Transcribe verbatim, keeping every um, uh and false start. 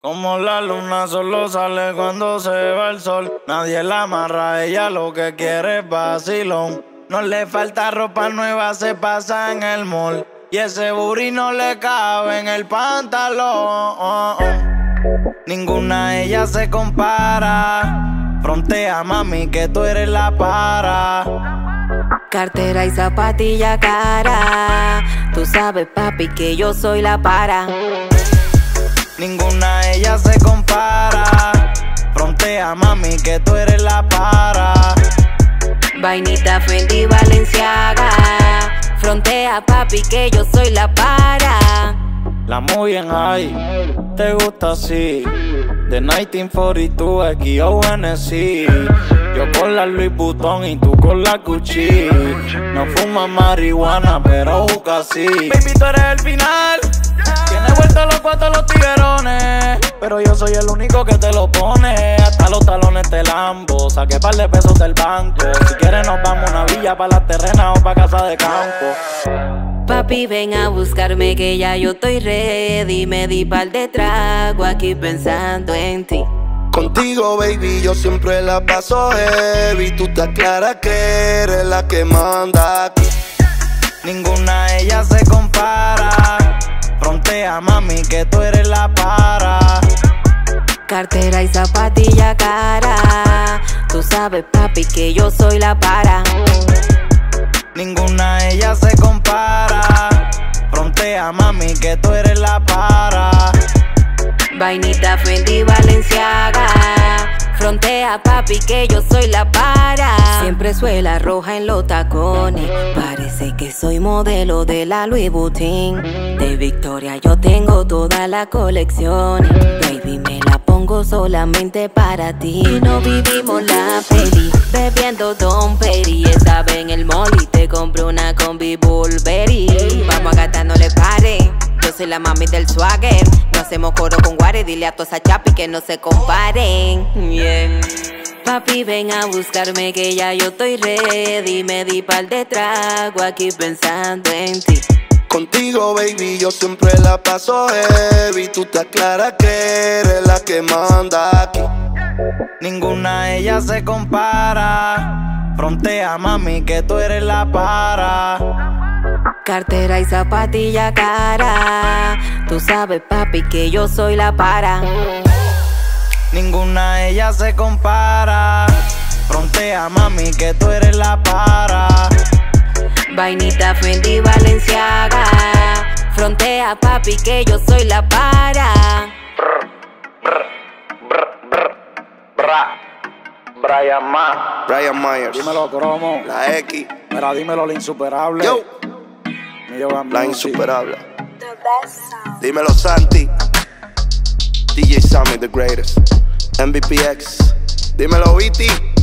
Como la luna solo sale cuando se va el sol. Nadie la amarra, a ella lo que quiere es vacilón. No le falta ropa nueva, se pasa en el mall. Y ese booty no le cabe en el pantalón. Ninguna de ellas se compara. Frontea, mami, que tú eres la para. Cartera y zapatilla cara. Tú sabes, papi, que yo soy la para. Ninguna de ellas se compara. Frontea, mami, que tú eres la para. Vainita, Fendi, Balenciaga. Frontea, papi, que yo soy la para. La muy bien high, te gusta así. De mil novecientos cuarenta y dos, X O N C. Yo con la Louis Vuitton y tú con la Gucci. No fumas marihuana, pero busca así. Baby, tú eres el final. Tienes vuelta los cuatro los tiguerones, pero yo soy el único que te lo pone. Hasta los talones te lambo. Saqué par de pesos del banco. Si quieres nos vamos a una villa, pa' las terrenas o pa' casa de campo. Papi, ven a buscarme que ya yo estoy ready. Me di par de trago aquí pensando en ti. Contigo, baby, yo siempre la paso heavy. Tú te aclaras que eres la que manda aquí. Ninguna de ellas se compara. Frontea, mami, que tú eres la para. Cartera y zapatilla cara. Tú sabes, papi, que yo soy la para. Ninguna de ellas se compara. Frontea, mami, que tú eres la para. Vainita, Fendi, Balenciaga. Frontea, papi, que yo soy la para. Siempre suela roja en los tacones. Parece que soy modelo de la Louis Vuitton. De Victoria yo tengo toda la colección. Baby, me la pongo solamente para ti. No vivimos la peli, bebiendo Don Perry. Estaba en el mall y te compré una combi Burberry. Vamos a gastar, no le pare. Yo soy la mami del swagger. No hacemos coro con Guare. Dile a toda esa chapi que no se comparen. Yeah. Papi, ven a buscarme que ya yo estoy ready. Me di par de trago aquí pensando en ti. Contigo, baby, yo siempre la paso heavy. Tú te aclaras que eres la que manda aquí. Ninguna de ellas se compara. Frontea, mami, que tú eres la para. Cartera y zapatilla cara. Tú sabes, papi, que yo soy la para. Ninguna de ellas se compara. Frontea, mami, que tú eres la para. Vainita, Fendi, Balenciaga. Frontea, papi, que yo soy la para. Brian Ma. Brian Myers. Dímelo, cromo. La X. Mira, dímelo, la insuperable. Yo. La insuperable. Dímelo, Santi. D J Sammy, the greatest. M V P X. Dímelo, E T